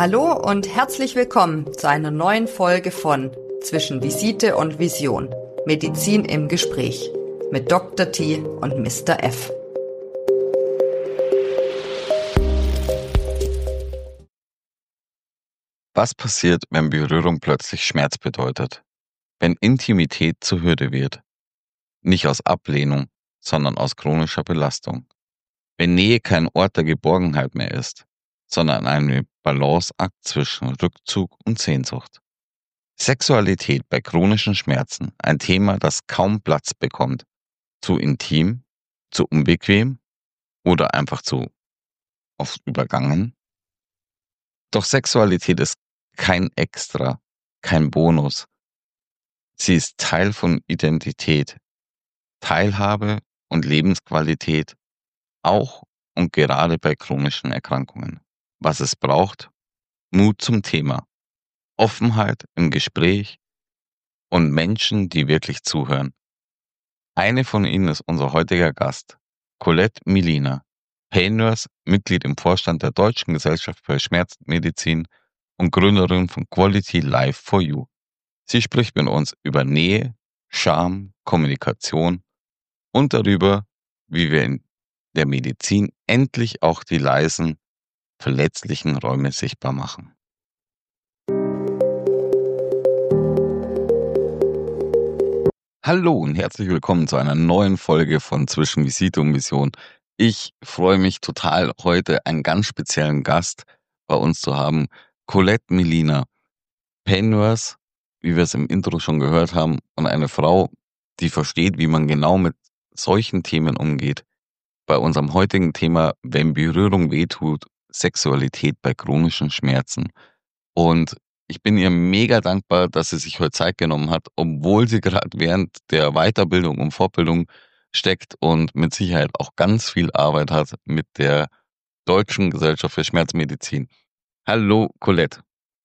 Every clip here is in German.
Hallo und herzlich willkommen zu einer neuen Folge von Zwischen Visite und Vision. Medizin im Gespräch mit Dr. T und Mr. F. Was passiert, wenn Berührung plötzlich Schmerz bedeutet? Wenn Intimität zur Hürde wird? Nicht aus Ablehnung, sondern aus chronischer Belastung. Wenn Nähe kein Ort der Geborgenheit mehr ist, sondern ein Balanceakt zwischen Rückzug und Sehnsucht. Sexualität bei chronischen Schmerzen, ein Thema, das kaum Platz bekommt. Zu intim, zu unbequem oder einfach zu oft übergangen. Doch Sexualität ist kein Extra, kein Bonus. Sie ist Teil von Identität, Teilhabe und Lebensqualität, auch und gerade bei chronischen Erkrankungen. Was es braucht? Mut zum Thema, Offenheit im Gespräch und Menschen, die wirklich zuhören. Eine von ihnen ist unser heutiger Gast, Colette Milina, Pain Nurse, Mitglied im Vorstand der Deutschen Gesellschaft für Schmerzmedizin und Gründerin von Quality Life for You. Sie spricht mit uns über Nähe, Scham, Kommunikation und darüber, wie wir in der Medizin endlich auch die leisen, verletzlichen Räume sichtbar machen. Hallo und herzlich willkommen zu einer neuen Folge von Zwischen Visite und Mission. Ich freue mich total, heute einen ganz speziellen Gast bei uns zu haben, Colette Milina, Pain Nurse, wie wir es im Intro schon gehört haben, und eine Frau, die versteht, wie man genau mit solchen Themen umgeht. Bei unserem heutigen Thema, wenn Berührung wehtut, Sexualität bei chronischen Schmerzen. Und ich bin ihr mega dankbar, dass sie sich heute Zeit genommen hat, obwohl sie gerade während der Weiterbildung und Fortbildung steckt und mit Sicherheit auch ganz viel Arbeit hat mit der Deutschen Gesellschaft für Schmerzmedizin. Hallo, Colette.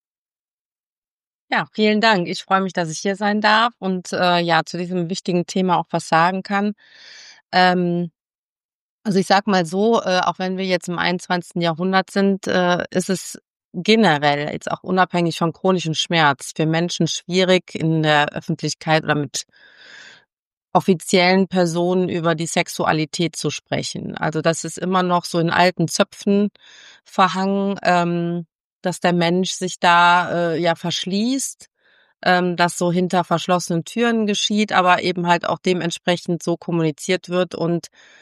Ja, vielen Dank. Ich freue mich, dass ich hier sein darf und zu diesem wichtigen Thema auch was sagen kann. Ähm, also ich sag mal so, auch wenn wir jetzt im 21. Jahrhundert sind, ist es generell jetzt auch unabhängig von chronischem Schmerz für Menschen schwierig, in der Öffentlichkeit oder mit offiziellen Personen über die Sexualität zu sprechen. Also das ist immer noch so in alten Zöpfen verhangen, dass der Mensch sich da verschließt, das so hinter verschlossenen Türen geschieht, aber eben halt auch dementsprechend so kommuniziert wird. Und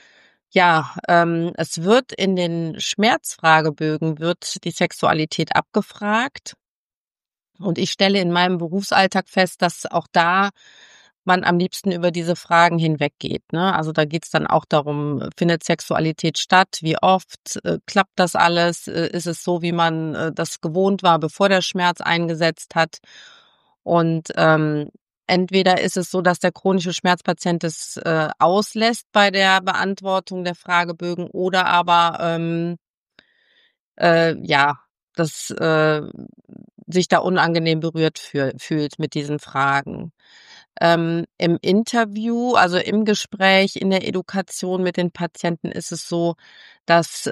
es wird in den Schmerzfragebögen wird die Sexualität abgefragt. Und ich stelle in meinem Berufsalltag fest, dass auch da man am liebsten über diese Fragen hinweggeht, ne? Also da geht's dann auch darum, findet Sexualität statt? Wie oft? Klappt das alles? Ist es so, wie man das gewohnt war, bevor der Schmerz eingesetzt hat? Und entweder ist es so, dass der chronische Schmerzpatient es auslässt bei der Beantwortung der Fragebögen oder aber äh, ja, dass sich da unangenehm berührt fühlt mit diesen Fragen. Im Interview, also im Gespräch, in der Edukation mit den Patienten ist es so, dass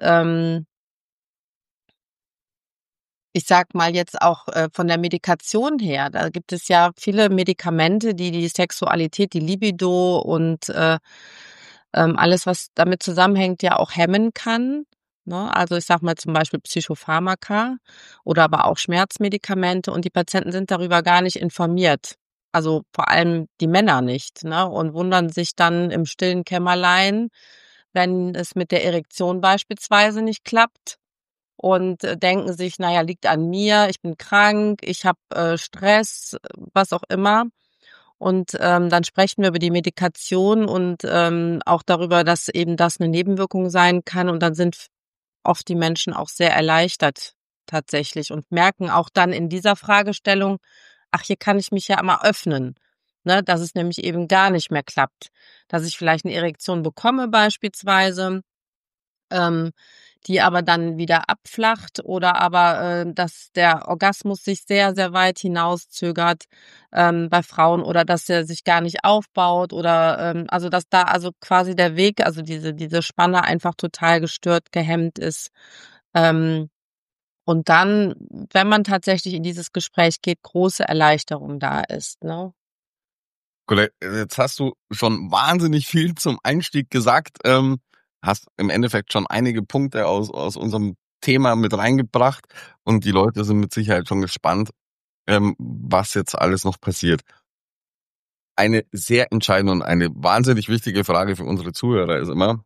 ich sag mal jetzt auch von der Medikation her, da gibt es ja viele Medikamente, die die Sexualität, die Libido und alles, was damit zusammenhängt, ja auch hemmen kann. Ne? Also ich sag mal zum Beispiel Psychopharmaka oder aber auch Schmerzmedikamente und die Patienten sind darüber gar nicht informiert. Also vor allem die Männer nicht, ne? Und wundern sich dann im stillen Kämmerlein, wenn es mit der Erektion beispielsweise nicht klappt und denken sich, na ja, liegt an mir, ich bin krank, ich habe Stress, was auch immer. Und dann sprechen wir über die Medikation und auch darüber, dass eben das eine Nebenwirkung sein kann. Und dann sind oft die Menschen auch sehr erleichtert tatsächlich und merken auch dann in dieser Fragestellung, ach, hier kann ich mich ja mal öffnen, ne, dass es nämlich eben gar nicht mehr klappt, dass ich vielleicht eine Erektion bekomme beispielsweise, ähm, die aber dann wieder abflacht oder aber, dass der Orgasmus sich sehr, sehr weit hinauszögert, bei Frauen oder dass er sich gar nicht aufbaut oder, also, dass da also quasi der Weg, also diese Spanne einfach total gestört, gehemmt ist. Ähm, Und dann, wenn man tatsächlich in dieses Gespräch geht, große Erleichterung da ist, ne? Gut, jetzt hast du schon wahnsinnig viel zum Einstieg gesagt, hast im Endeffekt schon einige Punkte aus unserem Thema mit reingebracht und die Leute sind mit Sicherheit schon gespannt, was jetzt alles noch passiert. Eine sehr entscheidende und eine wahnsinnig wichtige Frage für unsere Zuhörer ist immer,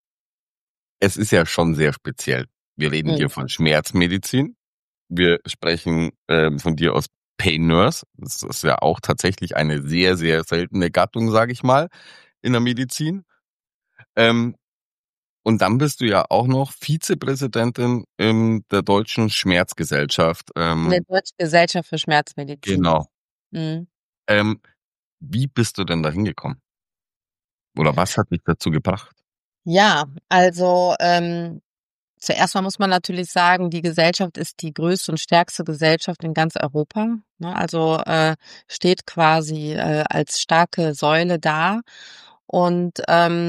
es ist ja schon sehr speziell. Wir reden hier Mhm. von Schmerzmedizin. Wir sprechen von dir aus Pain Nurse. Das ist ja auch tatsächlich eine sehr, sehr seltene Gattung, sage ich mal, in der Medizin. Ähm, und dann bist du ja auch noch Vizepräsidentin in der Deutschen Schmerzgesellschaft. In der Deutschen Gesellschaft für Schmerzmedizin. Genau. Mhm. Ähm, wie bist du denn da hingekommen? Oder was hat dich dazu gebracht? Ja, also, zuerst mal muss man natürlich sagen, die Gesellschaft ist die größte und stärkste Gesellschaft in ganz Europa, ne? Also, steht quasi, als starke Säule da. Und,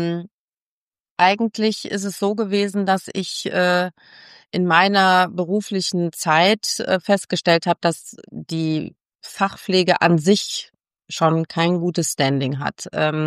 eigentlich ist es so gewesen, dass ich, in meiner beruflichen Zeit, festgestellt habe, dass die Fachpflege an sich schon kein gutes Standing hat.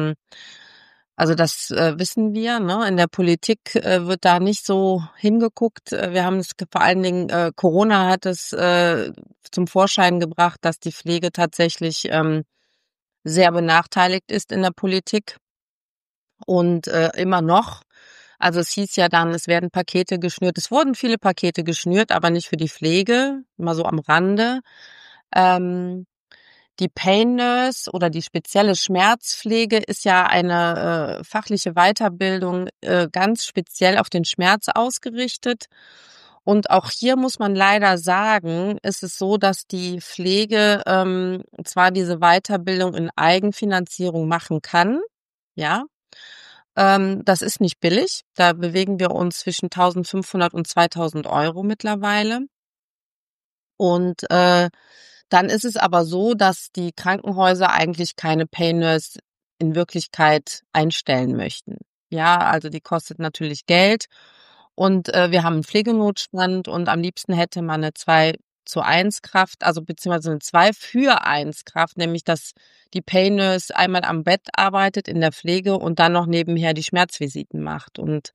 Also das, wissen wir, ne? In der Politik, wird da nicht so hingeguckt. Wir haben es vor allen Dingen Corona hat es, zum Vorschein gebracht, dass die Pflege tatsächlich, sehr benachteiligt ist in der Politik und, immer noch. Also, es hieß ja dann, es werden Pakete geschnürt. Es wurden viele Pakete geschnürt, aber nicht für die Pflege, mal so am Rande. Ähm, die Pain Nurse oder die spezielle Schmerzpflege ist ja eine, fachliche Weiterbildung, ganz speziell auf den Schmerz ausgerichtet. Und auch hier muss man leider sagen, ist es so, dass die Pflege, zwar diese Weiterbildung in Eigenfinanzierung machen kann, ja, das ist nicht billig. Da bewegen wir uns zwischen 1.500 und 2.000 € mittlerweile. Und, dann ist es aber so, dass die Krankenhäuser eigentlich keine Pain Nurse in Wirklichkeit einstellen möchten. Ja, also die kostet natürlich Geld und, wir haben 'n Pflegenotstand und am liebsten hätte man 'ne 2:1 Kraft, also beziehungsweise 'ne 2:1 Kraft, nämlich dass die Pain Nurse einmal am Bett arbeitet in der Pflege und dann noch nebenher die Schmerzvisiten macht. Und,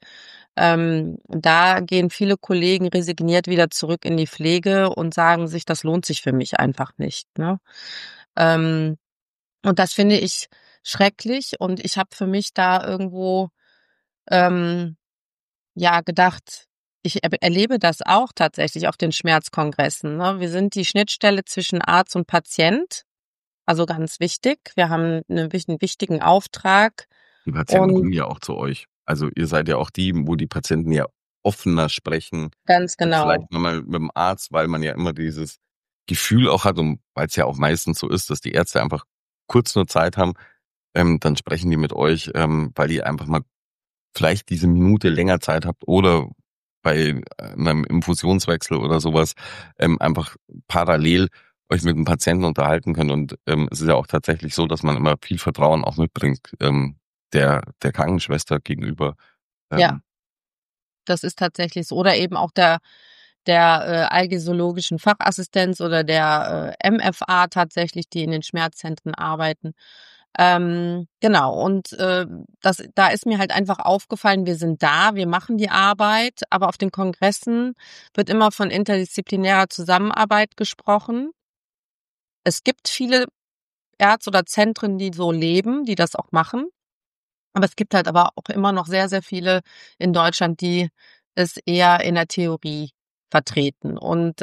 da gehen viele Kollegen resigniert wieder zurück in die Pflege und sagen sich: „Das lohnt sich für mich einfach nicht", ne? Ähm, und das finde ich schrecklich und ich habe für mich da irgendwo, ähm, ja, gedacht, ich erlebe das auch tatsächlich auf den Schmerzkongressen, ne? Wir sind die Schnittstelle zwischen Arzt und Patient, also ganz wichtig. Wir haben 'n wichtigen Auftrag Die Patienten und kommen ja auch zu euch. Also ihr seid ja auch die, wo die Patienten ja offener sprechen ganz als genau. vielleicht mal mit dem Arzt, weil man ja immer dieses Gefühl auch hat und weil es ja auch meistens so ist, dass die Ärzte einfach kurz nur Zeit haben, dann sprechen die mit euch, weil ihr einfach mal vielleicht diese Minute länger Zeit habt oder bei einem Infusionswechsel oder sowas einfach parallel euch mit dem Patienten unterhalten könnt. Und es ist ja auch tatsächlich so, dass man immer viel Vertrauen auch mitbringt der Krankenschwester gegenüber. Ja, Ähm, das ist tatsächlich so. Oder eben auch der allgesologischen Fachassistenz oder der, MFA tatsächlich, die in den Schmerzzentren arbeiten. Genau und, da ist mir halt einfach aufgefallen, wir sind da, wir machen die Arbeit, aber auf den Kongressen wird immer von interdisziplinärer Zusammenarbeit gesprochen. Es gibt viele Ärzte oder Zentren, die so leben, die das auch machen. Aber es gibt halt aber auch immer noch sehr, sehr viele in Deutschland, die es eher in der Theorie vertreten. Und,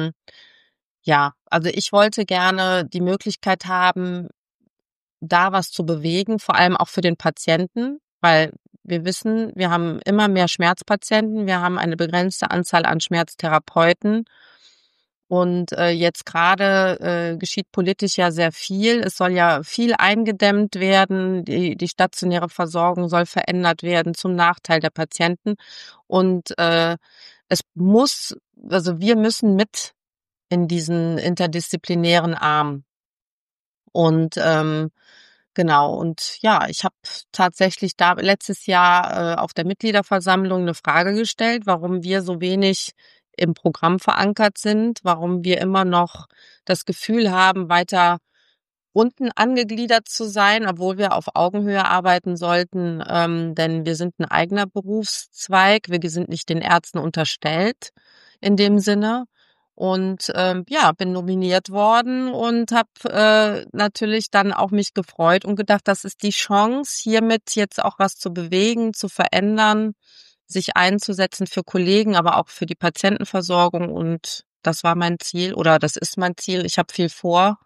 ja, also ich wollte gerne die Möglichkeit haben, da was zu bewegen, vor allem auch für den Patienten, weil wir wissen, wir haben immer mehr Schmerzpatienten, wir haben eine begrenzte Anzahl an Schmerztherapeuten und, jetzt gerade geschieht politisch ja sehr viel. Es soll ja viel eingedämmt werden. Die stationäre Versorgung soll verändert werden zum Nachteil der Patienten. Und, es muss also wir müssen mit in diesen interdisziplinären Arm. Und, genau und ja, ich habe tatsächlich da letztes Jahr, auf der Mitgliederversammlung eine Frage gestellt, warum wir so wenig im Programm verankert sind, warum wir immer noch das Gefühl haben, weiter unten angegliedert zu sein, obwohl wir auf Augenhöhe arbeiten sollten, denn wir sind ein eigener Berufszweig. Wir sind nicht den Ärzten unterstellt in dem Sinne. Und ja, bin nominiert worden und habe natürlich dann auch mich gefreut und gedacht, das ist die Chance, hiermit jetzt auch was zu bewegen, zu verändern, sich einzusetzen für Kollegen, aber auch für die Patientenversorgung. Und das war mein Ziel oder das ist mein Ziel. Ich habe viel vor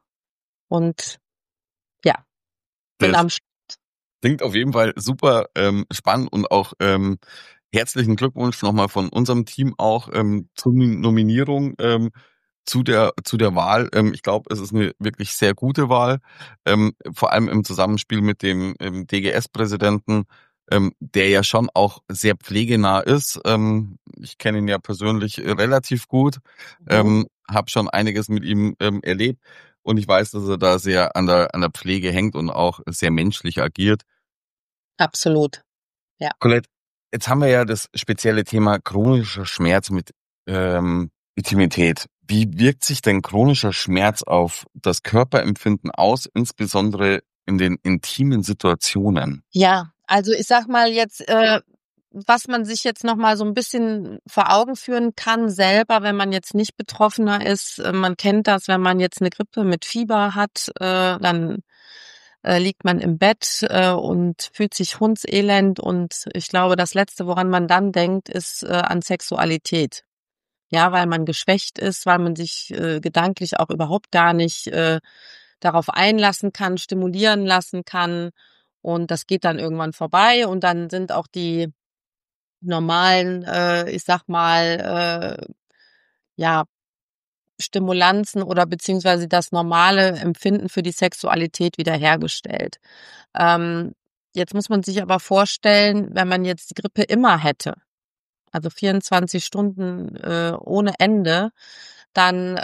und ja, bin Das am klingt auf jeden Fall super spannend und auch herzlichen Glückwunsch nochmal von unserem Team auch zur Nominierung, zu der Wahl. Ich glaube, es ist eine wirklich sehr gute Wahl, vor allem im Zusammenspiel mit dem DGS-Präsidenten, der ja schon auch sehr pflegenah ist. Ich kenne ihn ja persönlich relativ gut, Mhm. habe schon einiges mit ihm erlebt und ich weiß, dass er da sehr an der Pflege hängt und auch sehr menschlich agiert. Absolut, ja. Colette, jetzt haben wir ja das spezielle Thema chronischer Schmerz mit Intimität. Wie wirkt sich denn chronischer Schmerz auf das Körperempfinden aus, insbesondere in den intimen Situationen? Ja, also ich sag mal jetzt, was man sich jetzt noch mal so ein bisschen vor Augen führen kann selber, wenn man jetzt nicht Betroffener ist. Man kennt das, wenn man jetzt eine Grippe mit Fieber hat, dann liegt man im Bett und fühlt sich hundselend. Und ich glaube, das Letzte, woran man dann denkt, ist an Sexualität. Ja, weil man geschwächt ist, weil man sich gedanklich auch überhaupt gar nicht darauf einlassen kann, stimulieren lassen kann. Und das geht dann irgendwann vorbei und dann sind auch die normalen, ich sag mal, ja, Stimulanzen oder beziehungsweise das normale Empfinden für die Sexualität wiederhergestellt. Ähm, Jetzt muss man sich aber vorstellen, wenn man jetzt die Grippe immer hätte, also 24 Stunden ohne Ende, dann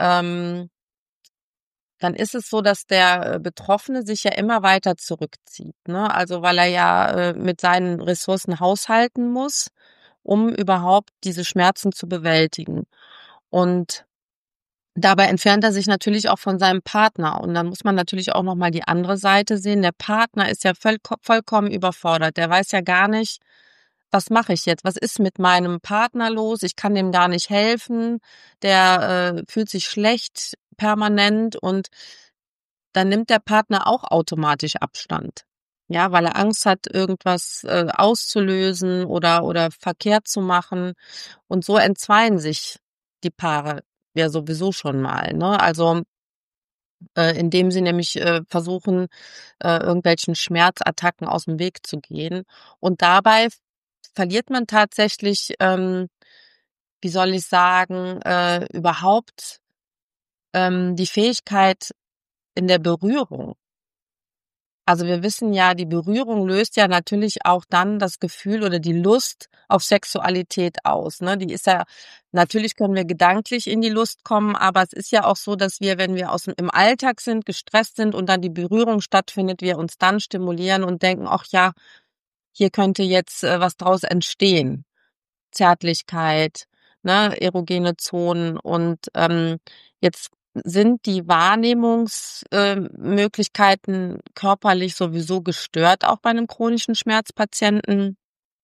dann ist es so, dass der Betroffene sich ja immer weiter zurückzieht, ne? Also, weil er ja mit seinen Ressourcen haushalten muss, um überhaupt diese Schmerzen zu bewältigen. Und dabei entfernt er sich natürlich auch von seinem Partner. Und dann muss man natürlich auch noch mal die andere Seite sehen. Der Partner ist ja vollkommen überfordert. Der weiß ja gar nicht, was mache ich jetzt? Was ist mit meinem Partner los? Ich kann dem gar nicht helfen. Der fühlt sich schlecht permanent und dann nimmt der Partner auch automatisch Abstand. Ja, weil er Angst hat, irgendwas auszulösen oder verkehrt zu machen. Und so entzweien sich die Paare ja sowieso schon mal, ne? Also, indem sie nämlich versuchen, irgendwelchen Schmerzattacken aus dem Weg zu gehen. Und dabei verliert man tatsächlich, wie soll ich sagen, überhaupt die Fähigkeit in der Berührung. Also, wir wissen ja, die Berührung löst ja natürlich auch dann das Gefühl oder die Lust auf Sexualität aus, ne? Die ist ja natürlich können wir gedanklich in die Lust kommen, aber es ist ja auch so, dass wir, wenn wir aus'm im Alltag sind, gestresst sind und dann die Berührung stattfindet, wir uns dann stimulieren und denken: „Ach ja, hier könnte jetzt was draus entstehen." Zärtlichkeit, ne, erogene Zonen und jetzt sind die Wahrnehmungsmöglichkeiten Möglichkeiten körperlich sowieso gestört, auch bei einem chronischen Schmerzpatienten.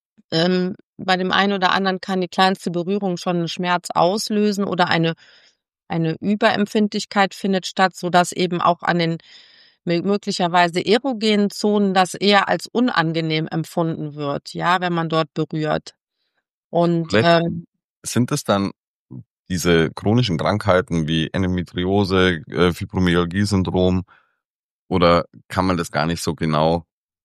Bei dem einen oder anderen kann die kleinste Berührung schon 'n Schmerz auslösen oder eine Überempfindlichkeit findet statt, sodass eben auch an den möglicherweise erogenen Zonen das eher als unangenehm empfunden wird, ja, wenn man dort berührt. Und Colette, sind es dann diese chronischen Krankheiten wie Endometriose, Fibromyalgie-Syndrom oder kann man das gar nicht so genau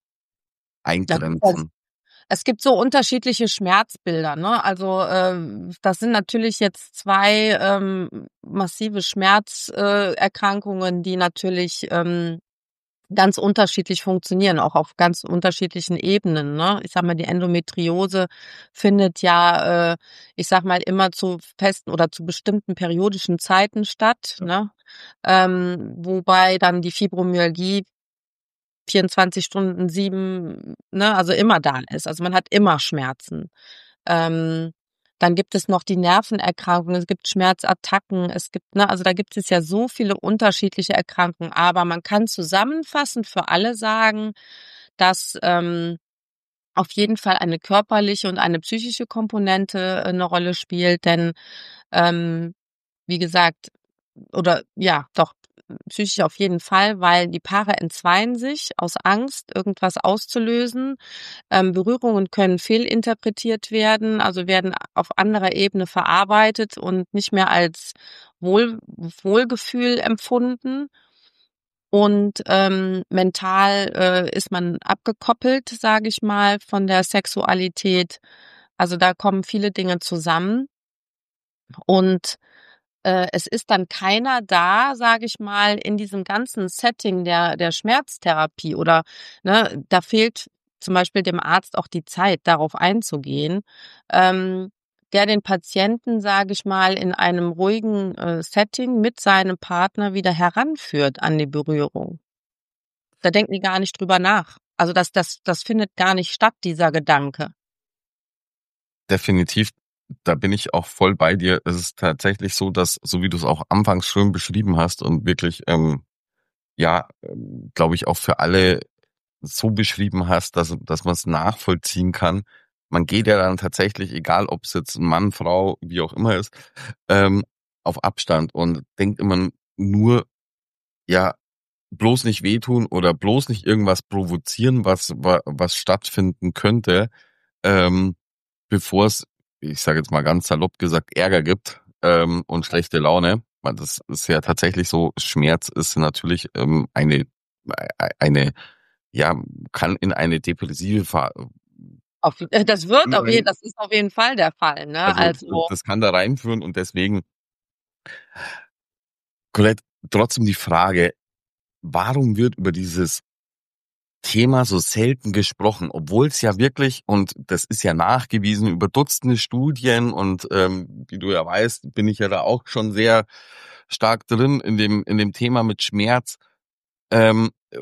das ist das eingrenzen? es gibt so unterschiedliche Schmerzbilder, ne? Also, das sind natürlich jetzt 2 massive Schmerzerkrankungen, Erkrankungen, die natürlich ganz unterschiedlich funktionieren, auch auf ganz unterschiedlichen Ebenen, ne? Ich sage mal, die Endometriose findet ja, ich sage mal, immer zu festen oder zu bestimmten periodischen Zeiten statt, ne? Wobei dann die Fibromyalgie 24 Stunden 7, ne, also immer da ist. Also, man hat immer Schmerzen. Ähm, Dann gibt es noch die Nervenerkrankungen, es gibt Schmerzattacken, es gibt, ne, also da gibt es ja so viele unterschiedliche Erkrankungen. Aber man kann zusammenfassend für alle sagen, dass auf jeden Fall eine körperliche und eine psychische Komponente eine Rolle spielt, denn ähm, wie gesagt, oder ja, doch, psychisch auf jeden Fall, weil die Paare entzweien sich aus Angst, irgendwas auszulösen. Berührungen können fehlinterpretiert werden, also werden auf anderer Ebene verarbeitet und nicht mehr als Wohlgefühl empfunden. Und mental ist man abgekoppelt, sage ich mal, von der Sexualität. Also da kommen viele Dinge zusammen. Und es ist dann keiner da, sage ich mal, in diesem ganzen Setting der Schmerztherapie oder, ne, da fehlt zum Beispiel dem Arzt auch die Zeit, darauf einzugehen, ähm, der den Patienten, sage ich mal, in einem ruhigen Setting mit seinem Partner wieder heranführt an die Berührung. Da denken die gar nicht drüber nach. Also das findet gar nicht statt, dieser Gedanke. Definitiv, da bin ich auch voll bei dir. Es ist tatsächlich so, dass, so wie du es auch anfangs schön beschrieben hast und wirklich, glaube ich, auch für alle so beschrieben hast, dass man es nachvollziehen kann. Man geht ja dann tatsächlich, egal ob es jetzt ein Mann, Frau, wie auch immer ist, auf Abstand und denkt immer nur, ja, bloß nicht wehtun oder bloß nicht irgendwas provozieren, was stattfinden könnte, ähm, bevor es, ich sage jetzt mal ganz salopp gesagt, Ärger gibt und schlechte Laune. Weil das ist ja tatsächlich so, Schmerz ist natürlich eine, ja, kann in eine depressive Das ist auf jeden Fall der Fall, ne? also Also das kann da reinführen und deswegen, Colette, trotzdem die Frage, warum wird über dieses Thema so selten gesprochen, obwohl es ja wirklich, und das ist ja nachgewiesen über Dutzende Studien und wie du ja weißt, bin ich ja da auch schon sehr stark drin in dem Thema mit Schmerz. Ähm, äh,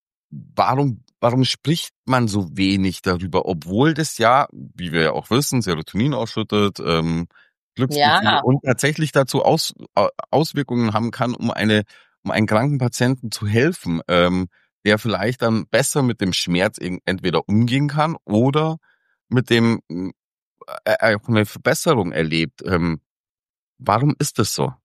warum spricht man so wenig darüber, obwohl das ja, wie wir ja auch wissen, Serotonin ausschüttet, Glücksgefühle ja. und tatsächlich dazu Auswirkungen haben kann, um einen kranken Patienten zu helfen, der vielleicht dann besser mit dem Schmerz entweder umgehen kann oder mit dem auch eine Verbesserung erlebt. Warum ist das so?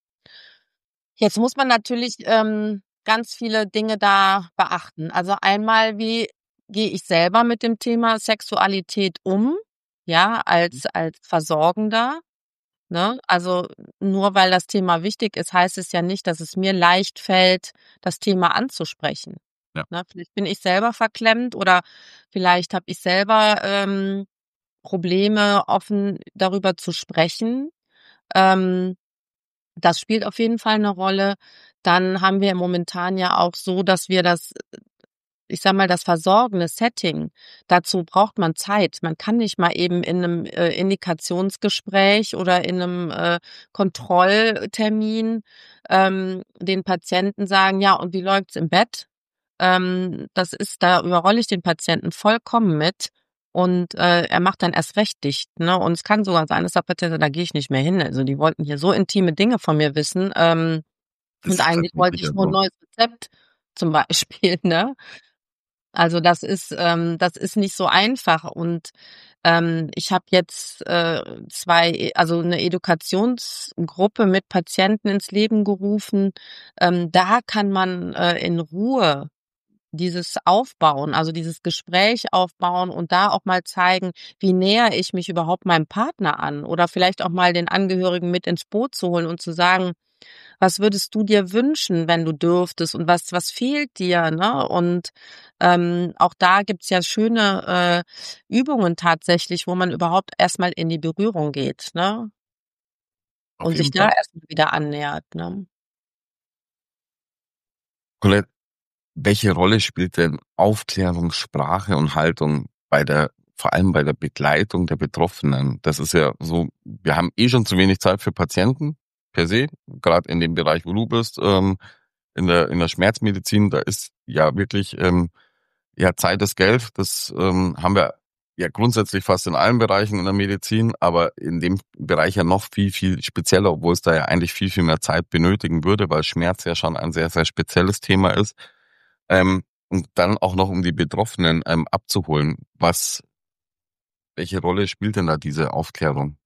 Jetzt muss man natürlich ganz viele Dinge da beachten. Also einmal, wie gehe ich selber mit dem Thema Sexualität um? Ja, als Versorgender, ne? Also nur weil das Thema wichtig ist, heißt es ja nicht, dass es mir leicht fällt, das Thema anzusprechen. Ja, Ne? Vielleicht bin ich selber verklemmt oder vielleicht habe ich selber Probleme, offen darüber zu sprechen. Ähm, Das spielt auf jeden Fall 'ne Rolle. Dann haben wir momentan ja auch so, dass wir das, ich sage mal, das versorgende Setting, dazu braucht man Zeit. Man kann nicht mal eben in 'nem Indikationsgespräch oder in 'nem Kontrolltermin den Patienten sagen: „Ja, und wie läuft's im Bett?" Da überrolle ich den Patienten vollkommen mit und er macht dann erst recht dicht, ne? Und es kann sogar sein, dass der Patient sagt: „Da gehe ich nicht mehr hin." Also, die wollten hier so intime Dinge von mir wissen, das und ist eigentlich wollte tatsächlich ich ja nur 'n so. neues Rezept zum Beispiel, ne? Also, das ist nicht so einfach und ich habe jetzt 2 also 'ne Edukationsgruppe mit Patienten ins Leben gerufen. Da kann man in Ruhe dieses aufbauen, also dieses Gespräch aufbauen und da auch mal zeigen, wie nähere ich mich überhaupt meinem Partner an oder vielleicht auch mal den Angehörigen mit ins Boot zu holen und zu sagen: „Was würdest du dir wünschen, wenn du dürftest und was fehlt dir", ne? Und auch da gibt's ja schöne Übungen tatsächlich, wo man überhaupt erst mal in die Berührung geht, ne? Auf Und sich jeden da Fall. erst mal wieder annähert, ne? Colette, welche Rolle spielt denn Aufklärung, Sprache und Haltung vor allem bei der Begleitung der Betroffenen? Das ist ja so, wir haben eh schon zu wenig Zeit für Patienten per se, gerade in dem Bereich, wo du bist, in der Schmerzmedizin, da ist ja wirklich, ja, Zeit ist Geld, das haben wir ja grundsätzlich fast in allen Bereichen in der Medizin, aber in dem Bereich ja noch viel, viel spezieller, obwohl es da ja eigentlich viel, viel mehr Zeit benötigen würde, weil Schmerz ja schon ein sehr, sehr spezielles Thema ist. Und dann auch noch, um die Betroffenen abzuholen. Welche Rolle spielt denn da diese Aufklärung?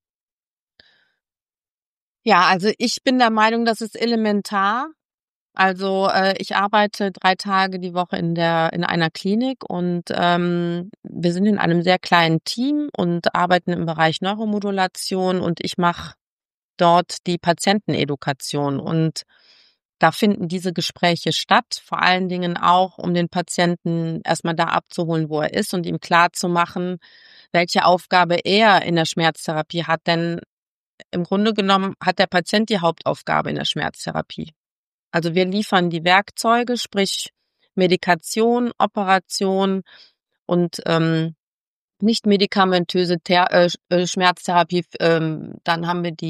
Ja, also ich bin der Meinung, das ist elementar. Also, ich arbeite 3 Tage die Woche in einer Klinik und, wir sind in einem sehr kleinen Team und arbeiten im Bereich Neuromodulation und ich mache dort die Patientenedukation. Und da finden diese Gespräche statt, vor allen Dingen auch, um den Patienten erstmal da abzuholen, wo er ist und ihm klarzumachen, welche Aufgabe er in der Schmerztherapie hat. Denn im Grunde genommen hat der Patient die Hauptaufgabe in der Schmerztherapie. Also wir liefern die Werkzeuge, sprich Medikation, Operation und nicht medikamentöse Schmerztherapie. Dann haben wir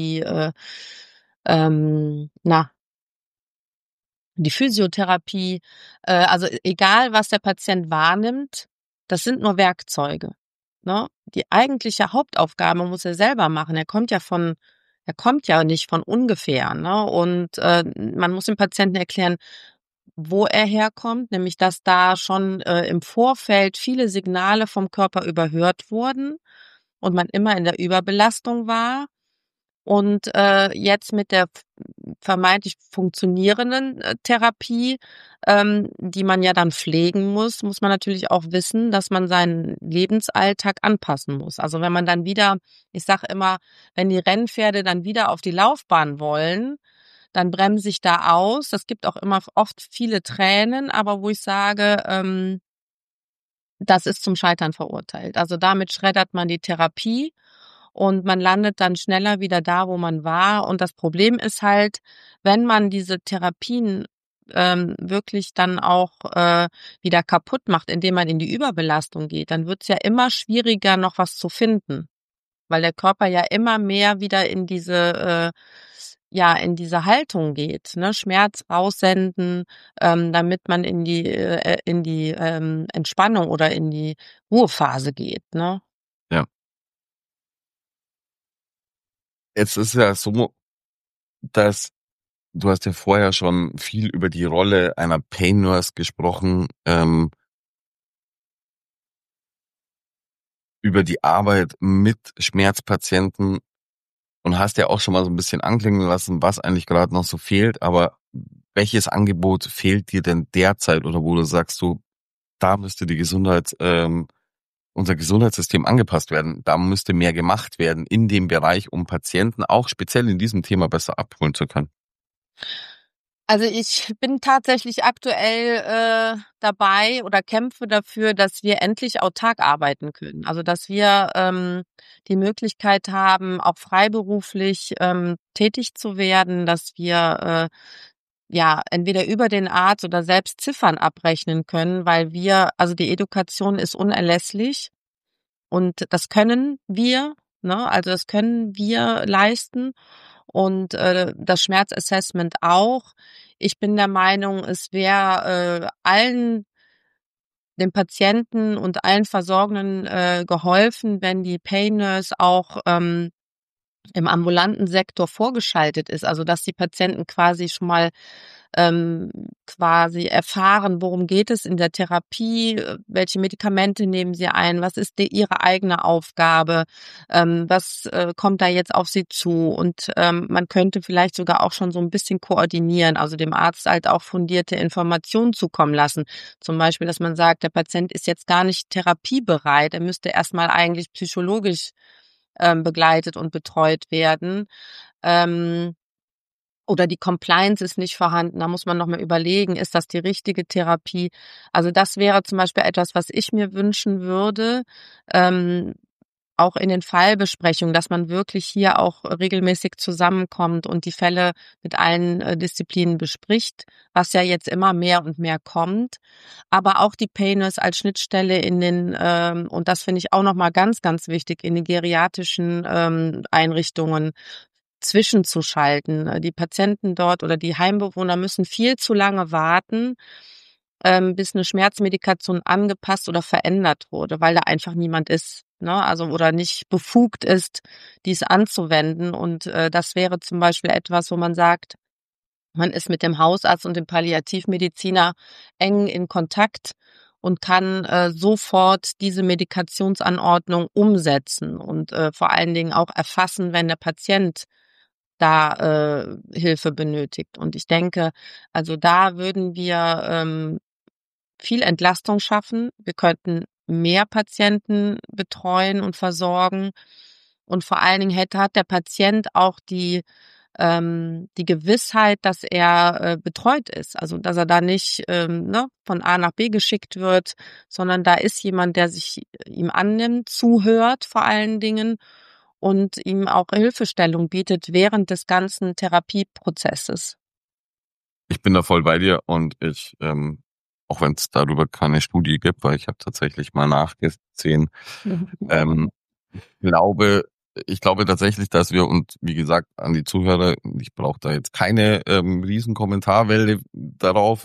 die Physiotherapie. Also egal, was der Patient wahrnimmt, das sind nur Werkzeuge. Ne? Die eigentliche Hauptaufgabe muss er selber machen. Er kommt ja nicht von ungefähr. Ne? Und man muss dem Patienten erklären, wo er herkommt, nämlich dass da schon im Vorfeld viele Signale vom Körper überhört wurden und man immer in der Überbelastung war. Und jetzt mit der vermeintlich funktionierenden Therapie, die man ja dann pflegen muss man natürlich auch wissen, dass man seinen Lebensalltag anpassen muss. Also wenn man dann wieder, ich sage immer, wenn die Rennpferde dann wieder auf die Laufbahn wollen, dann bremse ich da aus. Das gibt auch immer oft viele Tränen, aber wo ich sage, das ist zum Scheitern verurteilt. Also damit schreddert man die Therapie und man landet dann schneller wieder da, wo man war. Und das Problem ist halt, wenn man diese Therapien wirklich dann auch wieder kaputt macht, indem man in die Überbelastung geht, dann wird es ja immer schwieriger, noch was zu finden, weil der Körper ja immer mehr wieder in diese Haltung geht, ne? Schmerz raussenden, damit man in die Entspannung oder in die Ruhephase geht, ne? Ja. Jetzt ist ja so, dass du hast ja vorher schon viel über die Rolle einer Pain Nurse gesprochen, über die Arbeit mit Schmerzpatienten und hast ja auch schon mal so ein bisschen anklingen lassen, was eigentlich gerade noch so fehlt. Aber welches Angebot fehlt dir denn derzeit oder wo du sagst, so, da müsste unser Gesundheitssystem angepasst werden. Da müsste mehr gemacht werden in dem Bereich, um Patienten auch speziell in diesem Thema besser abholen zu können. Also, ich bin tatsächlich aktuell dabei oder kämpfe dafür, dass wir endlich autark arbeiten können. Also, dass wir die Möglichkeit haben, auch freiberuflich tätig zu werden, dass wir ja entweder über den Arzt oder selbst Ziffern abrechnen können, weil also die Education ist unerlässlich und das können wir, ne? Also, das können wir leisten und das Schmerzassessment auch. Ich bin der Meinung, es wäre allen den Patienten und allen Versorgenden geholfen, wenn die Pain Nurse auch im ambulanten Sektor vorgeschaltet ist, also dass die Patienten quasi schon mal quasi erfahren, worum geht es in der Therapie, welche Medikamente nehmen sie ein, was ist ihre eigene Aufgabe, was kommt da jetzt auf sie zu und man könnte vielleicht sogar auch schon so ein bisschen koordinieren, also dem Arzt halt auch fundierte Informationen zukommen lassen. Zum Beispiel, dass man sagt, der Patient ist jetzt gar nicht therapiebereit, er müsste erstmal eigentlich psychologisch begleitet und betreut werden. Oder die Compliance ist nicht vorhanden. Da muss man noch mal überlegen, ist das die richtige Therapie? Also das wäre zum Beispiel etwas, was ich mir wünschen würde, ähm, auch in den Fallbesprechungen, dass man wirklich hier auch regelmäßig zusammenkommt und die Fälle mit allen Disziplinen bespricht, was ja jetzt immer mehr und mehr kommt. Aber auch die Pain Nurse als Schnittstelle und das finde ich auch noch mal ganz, ganz wichtig, in den geriatrischen Einrichtungen zwischenzuschalten. Die Patienten dort oder die Heimbewohner müssen viel zu lange warten, bis eine Schmerzmedikation angepasst oder verändert wurde, weil da einfach niemand ist. ne? Also oder nicht befugt ist, dies anzuwenden. Und das wäre zum Beispiel etwas, wo man sagt, man ist mit dem Hausarzt und dem Palliativmediziner eng in Kontakt und kann sofort diese Medikationsanordnung umsetzen und vor allen Dingen auch erfassen, wenn der Patient da Hilfe benötigt. Und ich denke, also da würden wir viel Entlastung schaffen. Wir könnten mehr Patienten betreuen und versorgen. Und vor allen Dingen hat der Patient auch die Gewissheit, dass er betreut ist. Also dass er da nicht ne, von A nach B geschickt wird, sondern da ist jemand, der sich ihm annimmt, zuhört vor allen Dingen und ihm auch Hilfestellung bietet während des ganzen Therapieprozesses. Ich bin da voll bei dir und auch wenn es darüber keine Studie gibt, weil ich habe tatsächlich mal nachgesehen, ähm, glaube, ich glaube tatsächlich, dass wir, und wie gesagt, an die Zuhörer, ich brauche da jetzt keine riesen Kommentarwelle darauf,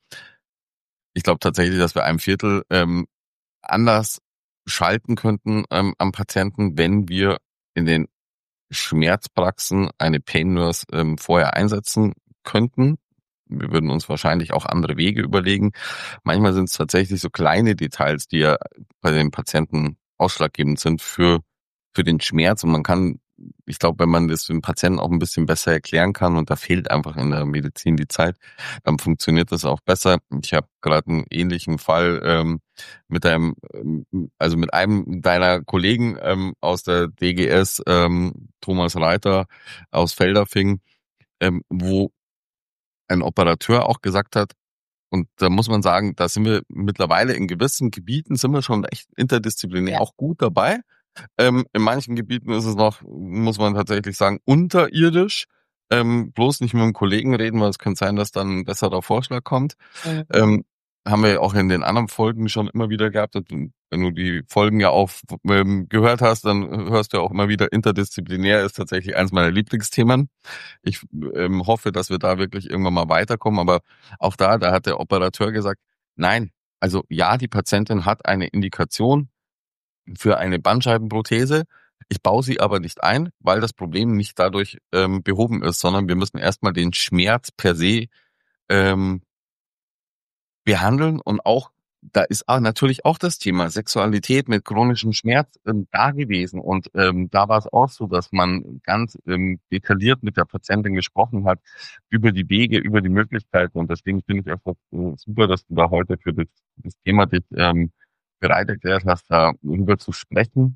ich glaube tatsächlich, dass wir 1/4 anders schalten könnten am Patienten, wenn wir in den Schmerzpraxen eine Pain Nurse vorher einsetzen könnten. Wir würden uns wahrscheinlich auch andere Wege überlegen. Manchmal sind es tatsächlich so kleine Details, die ja bei den Patienten ausschlaggebend sind für den Schmerz. Und man kann, ich glaube, wenn man das dem Patienten auch ein bisschen besser erklären kann, und da fehlt einfach in der Medizin die Zeit, dann funktioniert das auch besser. Ich habe gerade einen ähnlichen Fall mit also mit einem deiner Kollegen aus der DGS, Thomas Reiter aus Feldafing, wo ein Operateur auch gesagt hat, und da muss man sagen, da sind wir mittlerweile in gewissen Gebieten sind wir schon echt interdisziplinär Ja. auch gut dabei. In manchen Gebieten ist es noch, muss man tatsächlich sagen, unterirdisch. Bloß nicht mit einem Kollegen reden, weil es könnte sein, dass dann ein besserer Vorschlag kommt. Mhm. Haben wir auch in den anderen Folgen schon immer wieder gehabt. Und wenn du die Folgen ja auch gehört hast, dann hörst du ja auch immer wieder, interdisziplinär ist tatsächlich eins meiner Lieblingsthemen. Ich hoffe, dass wir da wirklich irgendwann mal weiterkommen. Aber auch da hat der Operateur gesagt, nein, also ja, die Patientin hat eine Indikation für eine Bandscheibenprothese. Ich baue sie aber nicht ein, weil das Problem nicht dadurch behoben ist, sondern wir müssen erstmal den Schmerz per se ähm, behandeln. Und auch, da ist auch natürlich auch das Thema Sexualität mit chronischem Schmerz da gewesen. Und da war es auch so, dass man ganz detailliert mit der Patientin gesprochen hat über die Wege, über die Möglichkeiten. Und deswegen finde ich einfach super, dass du da heute für das Thema dich bereit erklärt hast, darüber zu sprechen.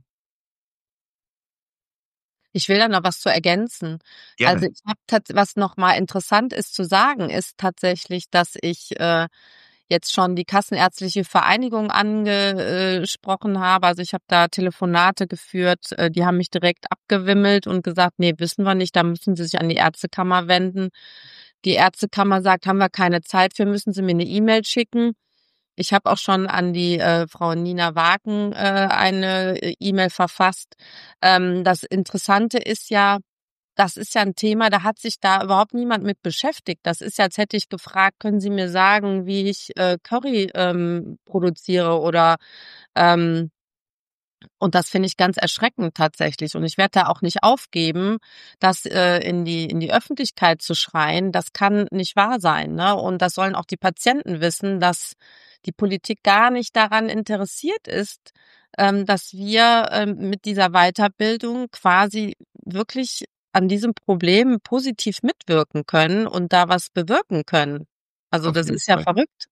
Ich will da noch was zu ergänzen. Gerne. Also ich habe was noch mal interessant ist zu sagen, ist tatsächlich, dass ich jetzt schon die Kassenärztliche Vereinigung angesprochen habe. Also ich habe da Telefonate geführt, die haben mich direkt abgewimmelt und gesagt, nee, wissen wir nicht, da müssen Sie sich an die Ärztekammer wenden. Die Ärztekammer sagt, haben wir keine Zeit für, müssen Sie mir eine E-Mail schicken. Ich habe auch schon an die Frau Nina Wagen eine E-Mail verfasst. Das Interessante ist ja, das ist ja ein Thema, da hat sich da überhaupt niemand mit beschäftigt. Das ist ja, als hätte ich gefragt, können Sie mir sagen, wie ich Curry produziere oder ähm, und das finde ich ganz erschreckend tatsächlich. Und ich werde da auch nicht aufgeben, das in die Öffentlichkeit zu schreien. Das kann nicht wahr sein, ne? Und das sollen auch die Patienten wissen, dass die Politik gar nicht daran interessiert ist, dass wir mit dieser Weiterbildung quasi wirklich an diesem Problem positiv mitwirken können und da was bewirken können. Also Auf das jeden ist ja Fall. verrückt.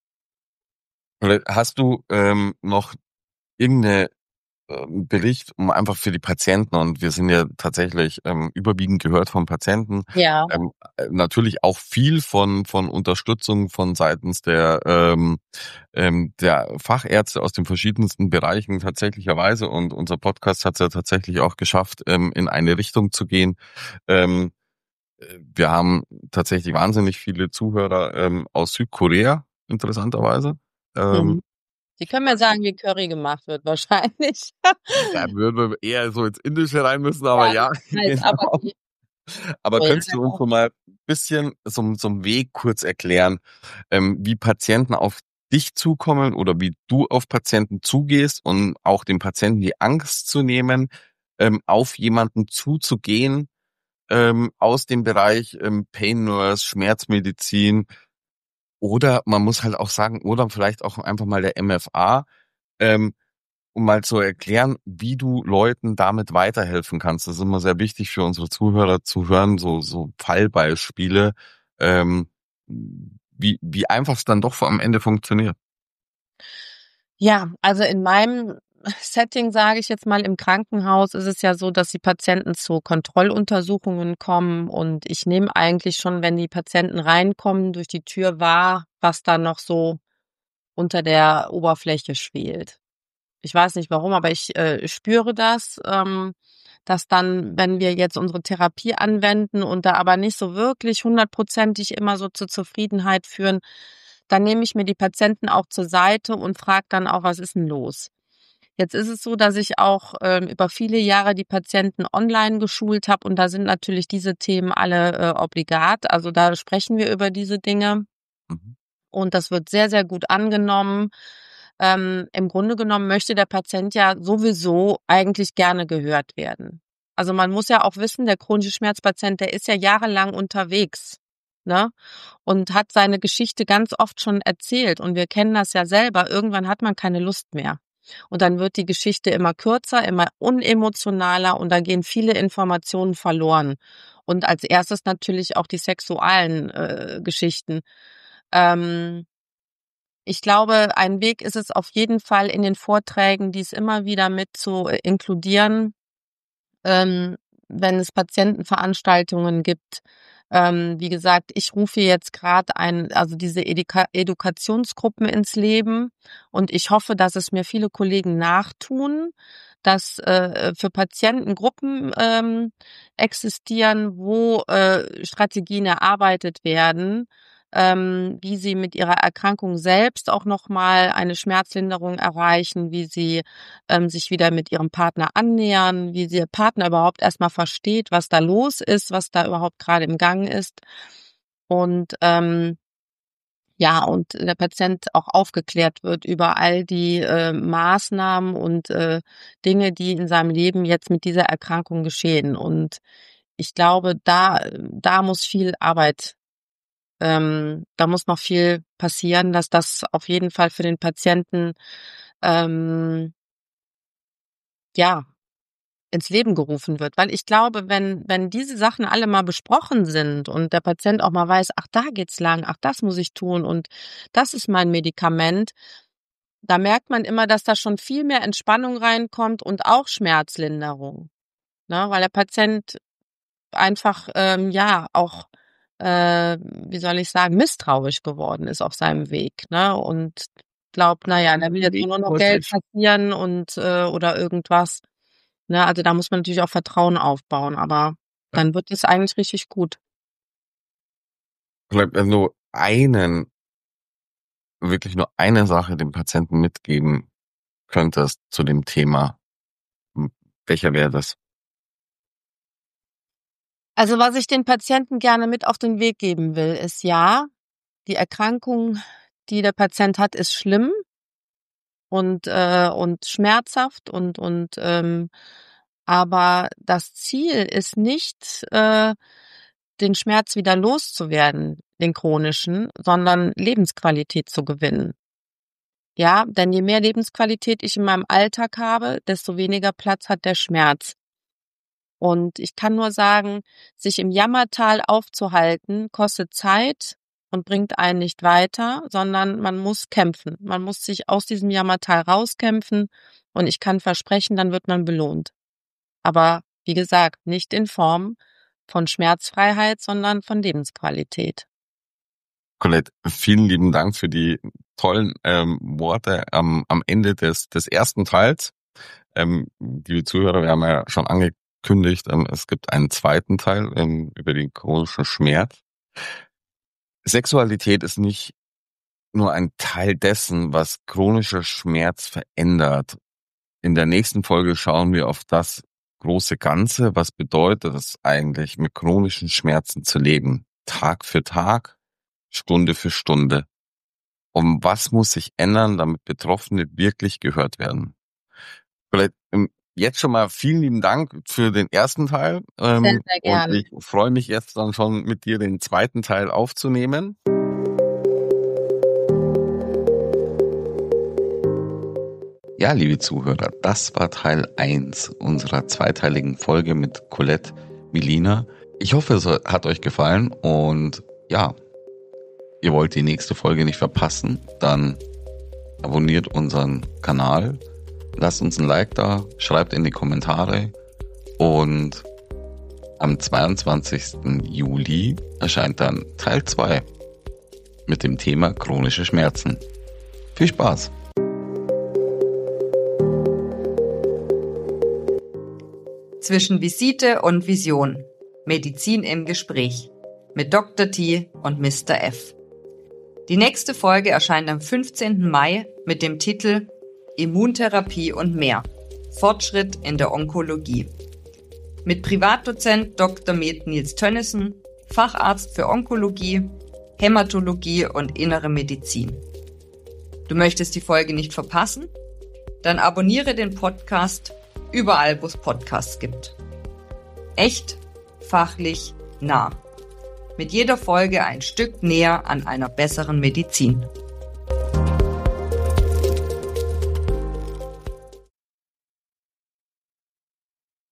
Hast du noch irgendeine Bericht, um einfach für die Patienten, und wir sind ja tatsächlich überwiegend gehört von Patienten, Ja. natürlich auch viel von Unterstützung von seitens der Fachärzte aus den verschiedensten Bereichen tatsächlicherweise, und unser Podcast hat es ja tatsächlich auch geschafft, in eine Richtung zu gehen. Ähm, Wir haben tatsächlich wahnsinnig viele Zuhörer aus Südkorea, interessanterweise. Ähm, Mhm. Sie können mir sagen, wie Curry gemacht wird, wahrscheinlich. Da würden wir eher so ins Indische rein müssen, aber Ja, ja, ich weiß, aber genau. die Aber könntest du uns genau. so mal ein bisschen so einen Weg kurz erklären, wie Patienten auf dich zukommen oder wie du auf Patienten zugehst und auch dem Patienten die Angst zu nehmen, auf jemanden zuzugehen, aus dem Bereich Pain Nurse, Schmerzmedizin oder man muss halt auch sagen, oder vielleicht auch einfach mal der MFA, ähm, um mal zu erklären, wie du Leuten damit weiterhelfen kannst. Das ist immer sehr wichtig für unsere Zuhörer zu hören, so Fallbeispiele, ähm, wie einfach es dann doch am Ende funktioniert. Ja, also in meinem Setting, sage ich jetzt mal, im Krankenhaus ist es ja so, dass die Patienten zu Kontrolluntersuchungen kommen und ich nehme eigentlich schon, wenn die Patienten reinkommen, durch die Tür wahr, was da noch so unter der Oberfläche schwelt. Ich weiß nicht warum, aber ich spüre das, dass dann, wenn wir jetzt unsere Therapie anwenden und da aber nicht so wirklich hundertprozentig immer so zur Zufriedenheit führen, dann nehme ich mir die Patienten auch zur Seite und frage dann auch, was ist denn los? Jetzt ist es so, dass ich auch über viele Jahre die Patienten online geschult habe und da sind natürlich diese Themen alle obligat. Also da sprechen wir über diese Dinge Mhm. und das wird sehr, sehr gut angenommen. Im Grunde genommen möchte der Patient ja sowieso eigentlich gerne gehört werden. Also man muss ja auch wissen, der chronische Schmerzpatient, der ist ja jahrelang unterwegs, ne? Und hat seine Geschichte ganz oft schon erzählt. Und wir kennen das ja selber. Irgendwann hat man keine Lust mehr. Und dann wird die Geschichte immer kürzer, immer unemotionaler und da gehen viele Informationen verloren. Und als erstes natürlich auch die sexualen Geschichten. Ähm, Ich glaube, ein Weg ist es auf jeden Fall in den Vorträgen, dies immer wieder mit zu inkludieren, ähm, wenn es Patientenveranstaltungen gibt. Wie gesagt, ich rufe jetzt gerade also diese Edukationsgruppen ins Leben und ich hoffe, dass es mir viele Kollegen nachtun, dass für Patienten Gruppen existieren, wo Strategien erarbeitet werden, wie sie mit ihrer Erkrankung selbst auch nochmal eine Schmerzlinderung erreichen, wie sie sich wieder mit ihrem Partner annähern, wie der Partner überhaupt erstmal versteht, was da los ist, was da überhaupt gerade im Gang ist. Und ja, und der Patient auch aufgeklärt wird über all die Maßnahmen und Dinge, die in seinem Leben jetzt mit dieser Erkrankung geschehen. Und ich glaube, da muss viel Arbeit, da muss noch viel passieren, dass das auf jeden Fall für den Patienten ähm, ja ins Leben gerufen wird. Weil ich glaube, wenn diese Sachen alle mal besprochen sind und der Patient auch mal weiß, ach, da geht's lang, ach, das muss ich tun und das ist mein Medikament, da merkt man immer, dass da schon viel mehr Entspannung reinkommt und auch Schmerzlinderung, ne? Weil der Patient einfach, ja, auch, wie soll ich sagen, misstrauisch geworden ist auf seinem Weg, ne? Und glaubt, na ja, da will jetzt nur noch Geld kassieren und oder irgendwas. Ne, also da muss man natürlich auch Vertrauen aufbauen, aber dann wird es eigentlich richtig gut. Vielleicht, wenn du wirklich nur eine Sache dem Patienten mitgeben könntest zu dem Thema, welcher wäre das? Also, was ich den Patienten gerne mit auf den Weg geben will, ist ja, die Erkrankung, die der Patient hat, ist schlimm und schmerzhaft und aber das Ziel ist nicht, den Schmerz wieder loszuwerden, den chronischen, sondern Lebensqualität zu gewinnen. Ja, denn je mehr Lebensqualität ich in meinem Alltag habe, desto weniger Platz hat der Schmerz. Und ich kann nur sagen, sich im Jammertal aufzuhalten, kostet Zeit und bringt einen nicht weiter, sondern man muss kämpfen. Man muss sich aus diesem Jammertal rauskämpfen und ich kann versprechen, dann wird man belohnt. Aber wie gesagt, nicht in Form von Schmerzfreiheit, sondern von Lebensqualität. Colette, vielen lieben Dank für die tollen Worte am Ende des ersten Teils. Liebe Zuhörer, wir haben ja schon angekündigt, es gibt einen zweiten Teil über den chronischen Schmerz. Sexualität ist nicht nur ein Teil dessen, was chronischer Schmerz verändert. In der nächsten Folge schauen wir auf das große Ganze. Was bedeutet es eigentlich, mit chronischen Schmerzen zu leben? Tag für Tag, Stunde für Stunde. Und was muss sich ändern, damit Betroffene wirklich gehört werden? Vielleicht jetzt schon mal vielen lieben Dank für den ersten Teil. Sehr, sehr gerne. Und ich freue mich jetzt dann schon mit dir den zweiten Teil aufzunehmen. Ja, liebe Zuhörer, das war Teil 1 unserer zweiteiligen Folge mit Colette Milina. Ich hoffe, es hat euch gefallen und ja, ihr wollt die nächste Folge nicht verpassen, dann abonniert unseren Kanal, lasst uns ein Like da, schreibt in die Kommentare und am 22. Juli erscheint dann Teil 2 mit dem Thema chronische Schmerzen. Viel Spaß! Zwischen Visite und Vision. Medizin im Gespräch. Mit Dr. T und Mr. F. Die nächste Folge erscheint am 15. Mai mit dem Titel Immuntherapie und mehr. Fortschritt in der Onkologie. Mit Privatdozent Dr. Med Nils Tönnissen, Facharzt für Onkologie, Hämatologie und Innere Medizin. Du möchtest die Folge nicht verpassen? Dann abonniere den Podcast überall, wo es Podcasts gibt. Echt, fachlich, nah. Mit jeder Folge ein Stück näher an einer besseren Medizin.